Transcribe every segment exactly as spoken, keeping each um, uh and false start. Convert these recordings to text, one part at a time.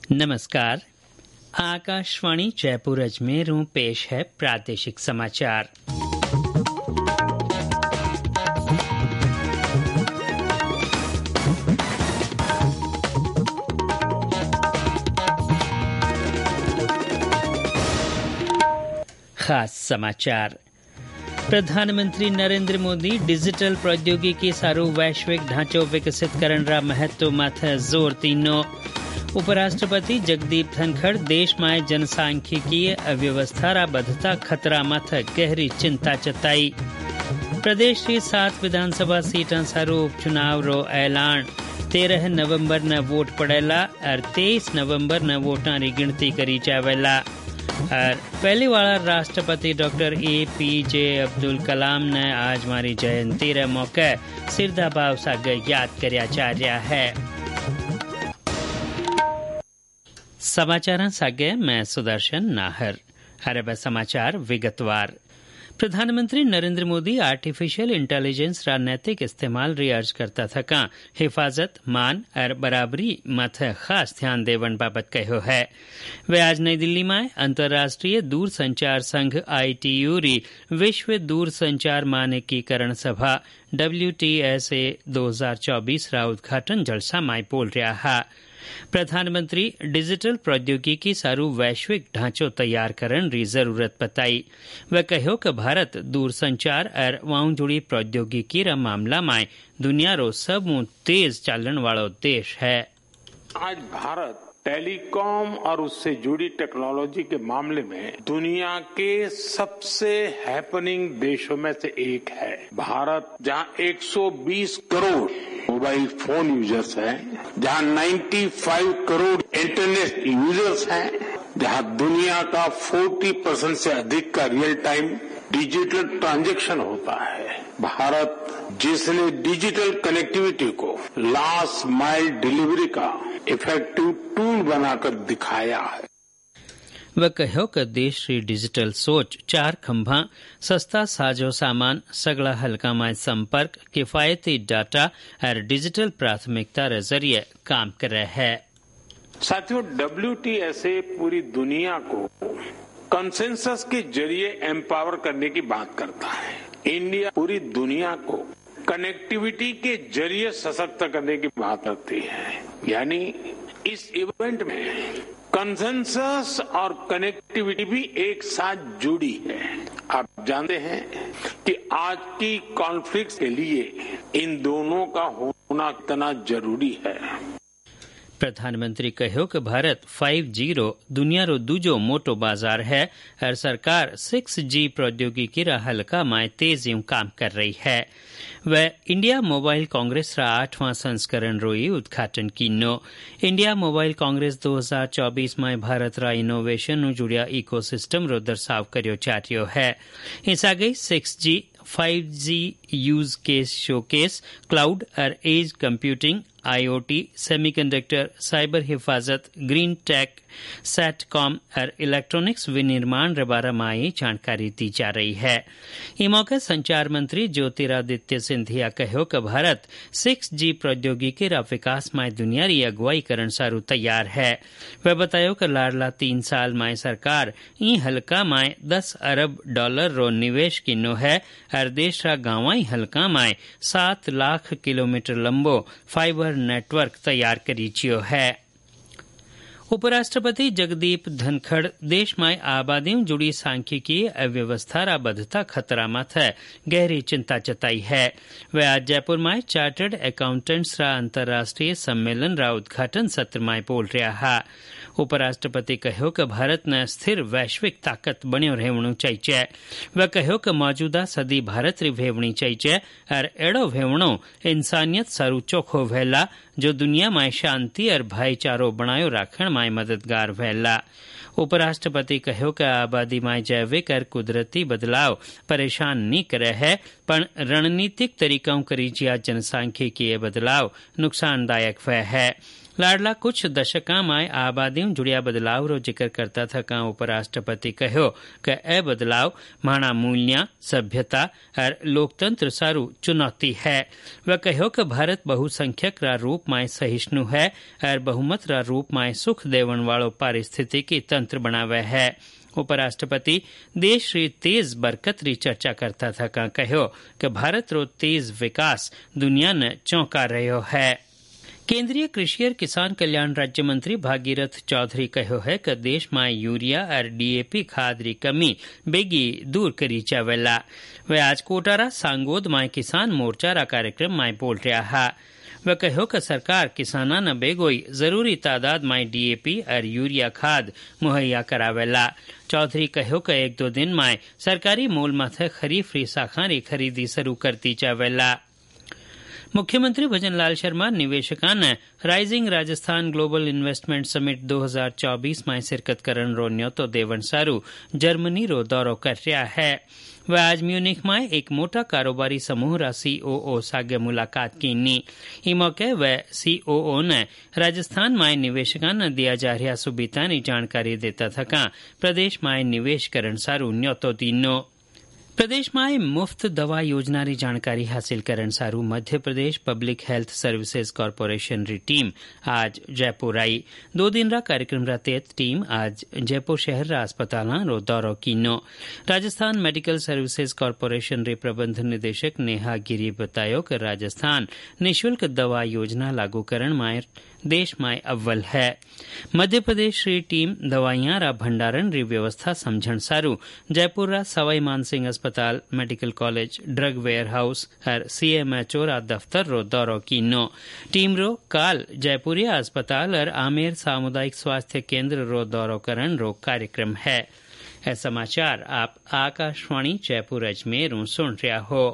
नमस्कार। आकाशवाणी जयपुर अजमेर में पेश है प्रादेशिक समाचार। खास समाचार। प्रधानमंत्री नरेंद्र मोदी डिजिटल प्रौद्योगिकी सारू वैश्विक ढांचो विकसित करण रा महत्व माथे जोर तीनो। उपराष्ट्रपति जगदीप धनखड़ देश में जनसांख्यिकीय अव्यवस्था रा बढ़ता खतरा माथे गहरी चिंता जताई। प्रदेश की सात विधानसभा सीटा सारू उपचुनाव रो ऐलान। तेरह नवंबर न वोट पड़ेला और तेईस नवंबर न वोटा री गिनती करी जावेला। और पहली वाला राष्ट्रपति doctor A P J Abdul Kalam ने आज मारी जयंती रे मौके सिरदा भाव सागे याद करया जा रहा है। समाचार सागे मैं सुदर्शन नाहर। हरे समाचार विगतवार। प्रधानमंत्री नरेंद्र मोदी आर्टिफिशियल इंटेलिजेंस रा नैतिक इस्तेमाल री अर्ज करता थका हिफाजत मान और बराबरी माथे खास ध्यान देवन बाबत कहो है। वे आज नई दिल्ली में अंतर्राष्ट्रीय दूर संचार संघ आई टी यू री विश्व दूर संचार मानकीकरण सभा डब्ल्यू टी एस ए दो हजार चौबीस रा उद्घाटन जलसा में बोल रहा है। प्रधानमंत्री डिजिटल प्रौद्योगिकी सारू वैश्विक ढांचो तैयार करने री जरूरत बताई। वह कहो कि भारत दूर संचार और वाऊ जुड़ी प्रौद्योगिकी रा मामला में दुनिया रो सब तेज चालन वालो देश है। आज भारत टेलीकॉम और उससे जुड़ी टेक्नोलॉजी के मामले में दुनिया के सबसे हैपनिंग देशों में से एक है। भारत जहां एक सौ बीस करोड़ मोबाइल फोन यूजर्स हैं, जहां पचानवे करोड़ इंटरनेट यूजर्स हैं, जहां दुनिया का चालीस परसेंट से अधिक का रियल टाइम डिजिटल ट्रांजैक्शन होता है, भारत जिसने डिजिटल कनेक्टिविटी को लास्ट माइल डिलीवरी का इफेक्टिव टूल बनाकर दिखाया है। वह कहो कि देश की डिजिटल सोच चार खंभा सस्ता साजो सामान सगला हल्का माय संपर्क किफायती डाटा और डिजिटल प्राथमिकता के जरिए काम कर रहे है। साथियों, डब्ल्यू टी एस ए पूरी दुनिया को कंसेंसस के जरिए एम्पावर करने की बात करता है। इंडिया पूरी दुनिया को कनेक्टिविटी के जरिए सशक्त करने की बात करती है। यानी इस इवेंट में कंसेंसस और कनेक्टिविटी भी एक साथ जुड़ी है। आप जानते हैं कि आज की कॉन्फ्लिक्ट के लिए इन दोनों का होना इतना जरूरी है। प्रधानमंत्री कहो कि भारत फाइव जी रो दुनिया रो दूजो मोटो बाजार है और सरकार सिक्स जी प्रौद्योगिकी रा हल्का में तेजी काम कर रही है। वह इंडिया मोबाइल कांग्रेस रा आठवां संस्करण रोई उद्घाटन कीनो। इंडिया मोबाइल कांग्रेस दो हजार चौबीस में भारत रा इनोवेशन नु जुड़िया इकोसिस्टम रो दर्शाव कर्यो चार्यो है। इस आगे six G five G use case showcase cloud और edge computing IoT semiconductor cyber हिफाजत ग्रीन टेक सैटकॉम और इलेक्ट्रॉनिक्स विनिर्माण रे बारे में जानकारी दी जा रही है। इस मौके संचार मंत्री ज्योतिरादित्य सिंधिया कहो कि भारत सिक्स जी प्रौद्योगिकी रा विकास में दुनिया री अगुवाई करण सारू तैयार है। वह बतायो कि लाडला तीन साल में सरकार ई हल्का में दस अरब डॉलर रो निवेश किनो है और देश रा गांवाई हल्का में सात लाख किलोमीटर लंबो फाइबर नेटवर्क तैयार करी जियो है। उपराष्ट्रपति जगदीप धनखड़ देश में आबादी जुड़ी सांख्यिकीय अव्यवस्था रा बढ़ता खतरा माथे गहरी चिंता जताई है। वे आज जयपुर में चार्टर्ड अकाउंटेंट्स रा अंतर्राष्ट्रीय सम्मेलन रा उद्घाटन सत्र में बोल रहा है। उपराष्ट्रपति कहो कि भारत ने स्थिर वैश्विक ताकत बन्यो रहवणु चाहिए। वह कहो कि मौजूदा सदी भारत री भेवणी चाहिए और एड़ो भेवणो इंसानियत सारू चोखो वहेला जो दुनिया में शांति और भाईचारो बनायो राखण में मददगार वहेला। उपराष्ट्रपति कहो कि आबादी में जैविक और कुदरती बदलाव परेशान नहीं करे है, पण रणनीतिक तरीकों करी जिया जनसांख्यिकीय बदलाव नुकसानदायक वह है। लाडला कुछ दशका में आबादियों जुड़िया बदलाव रो जिक्र करता था का उपराष्ट्रपति कहो कि ए बदलाव माना मूल्य सभ्यता और लोकतंत्र सारू चुनौती है। वह कहो कि भारत बहुसंख्यक रा रूप में सहिष्णु है और बहुमत रा रूप में सुख देवन वालों पारिस्थितिकी तंत्र बनावे है। उपराष्ट्रपति देश री तेज बरकत री चर्चा करता था का कहो कि भारत रो तेज विकास दुनिया ने चौंका रहो है। केंद्रीय कृषि और किसान कल्याण राज्य मंत्री भागीरथ चौधरी कहो है कि देश में यूरिया और डीएपी खाद री कमी बेगी दूर करी जावेला। वह आज कोटारा सांगोद में किसान मोर्चा रा कार्यक्रम में बोल रहा है। वह कहो कि सरकार किसाना न बेगोई जरूरी तादाद में डीएपी और यूरिया खाद मुहैया करावेला। चौधरी कहो कि एक दो दिन में सरकारी मूल माथे खरीफ री शाखा री खरीदी शुरू करती जावेला। मुख्यमंत्री भजन लाल शर्मा निवेशकों ने rising Rajasthan global investment summit दो हज़ार चौबीस में शिरकत करन रो न्योतो देवन सारू जर्मनी रो दौरो कर रहा है। वह आज म्यूनिख में एक मोटा कारोबारी समूह रा सीओओ सागे मुलाकात की नी। ई मौके वह सीओओ ने राजस्थान में निवेशकों ने दिया जा रहा सुविधा नी जानकारी देता था का प्रदेश में निवेश करन सारू न्योतो दीनो। प्रदेश में मुफ्त दवा योजना री जानकारी हासिल करन सारू Madhya Pradesh public health services corporation री टीम आज जयपुर आई। दो दिन रा कार्यक्रम रा तहत टीम आज जयपुर शहर रा अस्पताल रो दौरो कीनो। राजस्थान मेडिकल सर्विसेज कॉर्पोरेशन री प्रबंध निदेशक नेहा गिरी बतायो कि राजस्थान निःशुल्क दवा योजना लागू करण में देश में अव्वल है। मध्य प्रदेश री टीम दवाइयां रा भंडारण री व्यवस्था समझण सारू जयपुर रा सवाई मानसिंह अस्पताल medical college drug warehouse और सीएमएचओ रा दफ्तर रो दौरो कीनो। टीम रो काल जयपुरिया अस्पताल और आमेर सामुदायिक स्वास्थ्य केंद्र रो दौरो करण रो कार्यक्रम है। ए समाचार आप आकाशवाणी जयपुर अजमेर सुन रहा हो।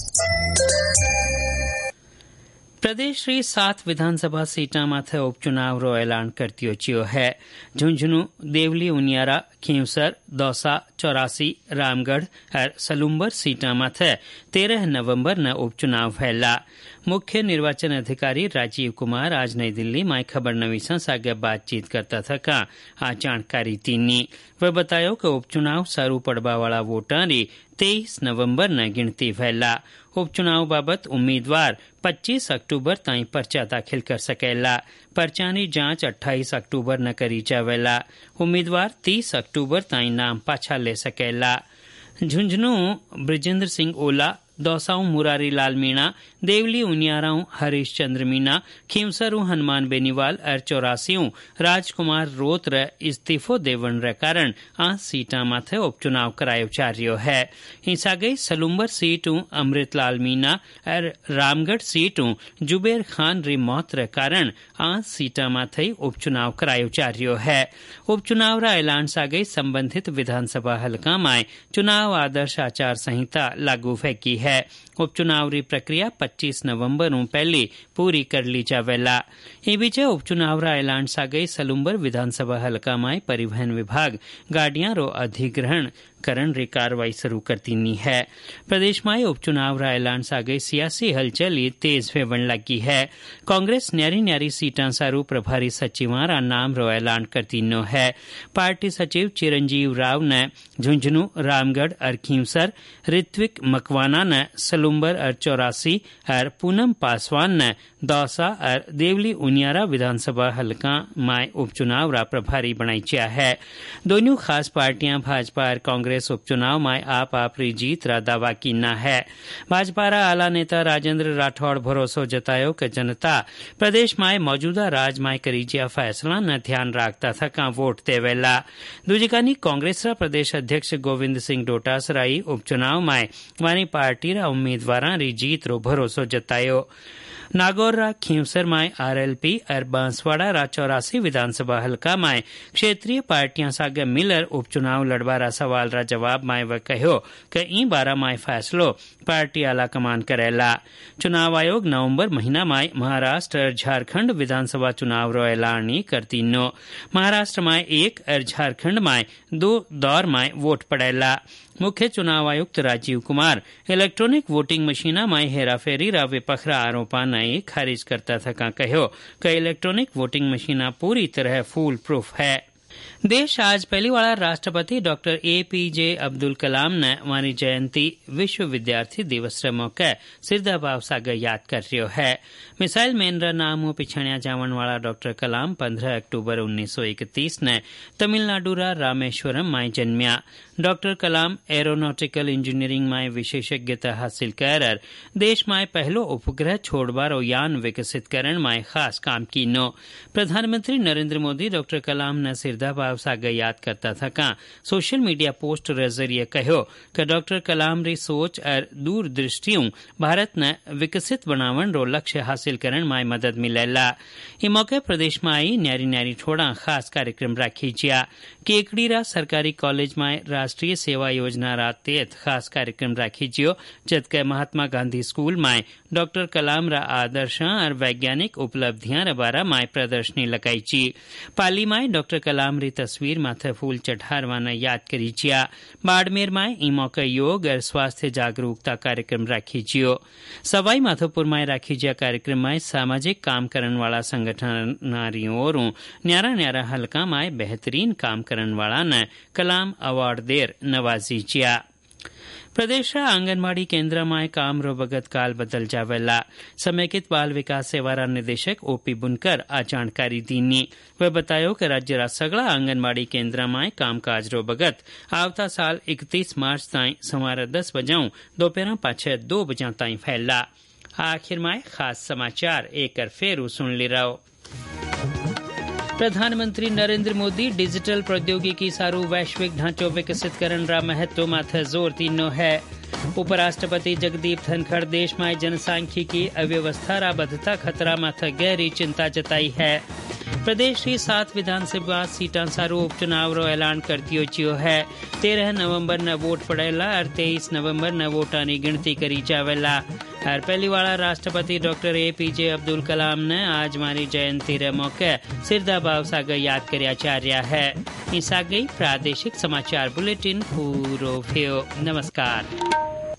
प्रदेश री सात विधानसभा सीटा माथे उपचुनाव रो ऐलान करती चियो है। झुंझुनू देवली उनियारा खींवसर दौसा चौरासी रामगढ़ और सलुम्बर सीटा माथे तेरह नवंबर न उपचुनाव फैला। मुख्य निर्वाचन अधिकारी राजीव कुमार आज नई दिल्ली में खबर नवीसा सागे बातचीत करता था का आ जानकारी तीनी। वह बतायो कि उपचुनाव सारू पड़वा वाला वोटां री तेईस नवंबर न गिनती फैला। उपचुनाव बाबत उम्मीदवार पच्चीस अक्टूबर ताईं पर्चा दाखिल कर सकेला। पर्चानी जांच अट्ठाईस अक्टूबर न करी जावेला। उम्मीदवार तीस अक्टूबर ताईं नाम पाछा ले सकेला। झुंझुनू ब्रिजेंद्र सिंह ओला दौसाऊ मुरारी लाल मीणा देवली उनियाराऊ हरीश चंद्र मीणा खींवसरू हनुमान बेनीवाल और चौरासियों राजकुमार रोत रे इस्तीफो देवन रे कारण आ सीटा माथे उपचुनाव करायो जा रह्यो है। हिंसा गई सलुम्बर सीटू अमृतलाल मीणा और रामगढ़ सीटू जुबेर खान री मौत रे कारण आ सीटा माथे उपचुनाव करायो जा रह्यो है। उपचुनाव रा ऐलान सा गई संबंधित विधानसभा हलका में चुनाव आदर्श आचार संहिता लागू फेंकी है। उपचुनाव री प्रक्रिया पच्चीस नवंबर पहले पूरी कर ली जावेला। ई बीचे उपचुनाव रा ऐलान सा गई सलुम्बर विधानसभा हलका में परिवहन विभाग गाड़ियां रो अधिग्रहण करण री कार्रवाई शुरू करती नी है। प्रदेश में उपचुनाव रा ऐलान सा गई सियासी हलचल तेज फेवण लगी है। कांग्रेस न्यारी न्यारी सीटां सारू प्रभारी सचिवां रा नाम रो ऐलान करती नो है। पार्टी सचिव चिरंजीव राव ने झुंझुनू रामगढ़ और खींवसर, ऋत्विक मकवाना ने सलुम्बर और चौरासी और पूनम पासवान ने दौसा और देवली उनियारा विधानसभा हलका में उपचुनाव रा प्रभारी बनाई चिया है। दोनों खास पार्टियां भाजपा और कांग्रेस उपचुनाव में आप आपरी जीत रा दावा कीना है। भाजपा रा आला नेता राजेंद्र राठौड़ भरोसो जतायो कि जनता प्रदेश में मौजूदा राज में करी जिया फैसला न ध्यान राखता था का वोट देवेला। दूजिकानी कांग्रेस रा प्रदेश अध्यक्ष गोविंद सिंह डोटासराई उपचुनाव में वानी पार्टी रा उम्मीदवारां री जीत रो भरोसो जतायो। नागौर रा खींवसर में आरएलपी और बांसवाड़ा रा चौरासी विधानसभा हलका में क्षेत्रीय पार्टियां सागे मिलर उपचुनाव लड़वा रा सवाल रा जवाब में वह कहो कि ई बारह में फैसलो पार्टी आला कमान करेला। चुनाव आयोग नवंबर महीना में महाराष्ट्र और झारखंड विधानसभा चुनाव रो ऐलान करती नो। महाराष्ट्र में एक और झारखंड में दो दौर में वोट पड़ेला। मुख्य चुनाव आयुक्त राजीव कुमार इलेक्ट्रॉनिक वोटिंग मशीना में हेराफेरी रा विपखरा आरोपा नए खारिज करता थका कहो कि इलेक्ट्रॉनिक वोटिंग मशीना पूरी तरह फूल प्रूफ है। देश आज पहली वाला राष्ट्रपति doctor A P J Abdul Kalam ने वारी जयंती विश्व विद्यार्थी दिवस रे मौके सिरदा भाव सागर याद कर रह्यो है। मिसाइल मैन रा नाम पिछाण्या जावन वाला डॉक्टर कलाम पंद्रह अक्टूबर उन्नीस सौ इकतीस ने तमिलनाडु रा रामेश्वरम में जन्मिया। डॉक्टर कलाम एरोनॉटिकल इंजीनियरिंग में विशेषज्ञता हासिल कर देश में पहलो उपग्रह छोड़बारो यान विकसित करण में खास काम कीनो। प्रधानमंत्री नरेंद्र मोदी डॉक्टर कलाम ने सिरदा भाव सागर याद करता था का सोशल मीडिया पोस्ट रे जरिए कहो कि डॉक्टर कलाम री सोच और दूरदृष्टियों भारत ने विकसित बनावन रो लक्ष्य हासिल करण में मदद मिलेला। ई मौके प्रदेश में आई न्यारी न्यारी ठोड़ा खास कार्यक्रम राखी जिया। केकड़ीरा सरकारी कॉलेज में राष्ट्रीय सेवा योजना रा तहत खास कार्यक्रम राखी जियो, जबकि महात्मा गांधी स्कूल में डॉक्टर कलाम रा आदर्श और वैज्ञानिक उपलब्धियां रा बारा में प्रदर्शनी लगाई ची। पाली में डॉक्टर कलाम री तस्वीर माथे फूल चढ़ारवाना याद करी जिया। बाड़मेर में ई मौके योग और स्वास्थ्य जागरूकता कार्यक्रम राखी जियो। सवाई माधोपुर में राखी जिया कार्यक्रम में सामाजिक काम करने वाला संगठनारियों और न्यारा न्यारा हल्का में बेहतरीन काम करने वाला ने कलाम अवार्ड देर नवाजी जिया। प्रदेश आंगनबाड़ी केंद्र में काम रो बगत काल बदल जावेला। समेकित बाल विकास सेवारा निदेशक ओपी बुनकर आ जानकारी दीनी। वह बतायो कि राज्य रा सगला आंगनबाड़ी केंद्र में कामकाज रो बगत आवता साल इकतीस मार्च ताई सवार दस बजाऊं दोपहर पाछे दो बजा ताई फैला। आखिर में खास समाचार एक फेरू सुन ली रहो। प्रधानमंत्री नरेंद्र मोदी डिजिटल प्रौद्योगिकी सारू वैश्विक ढांचो विकसित करन रा महत्व माथे जोर तीनो है। उपराष्ट्रपति जगदीप धनखड़ देश में जनसांख्यिकी अव्यवस्था रा बढ़ता खतरा माथे गहरी चिंता जताई है। प्रदेश की सात विधानसभा सीटा सारू उपचुनाव रो ऐलान कर दियो है। तेरह नवंबर न वोट पड़ेला और तेईस नवंबर न वोटा की गिनती करी जावेला। और पहली वाला राष्ट्रपति doctor A P J Abdul Kalam ने आज मारी जयंती रे मौके सिरदा भाव सागर याद करया चार्या है। इस आ गई प्रादेशिक समाचार बुलेटिन पूरो थियो। नमस्कार।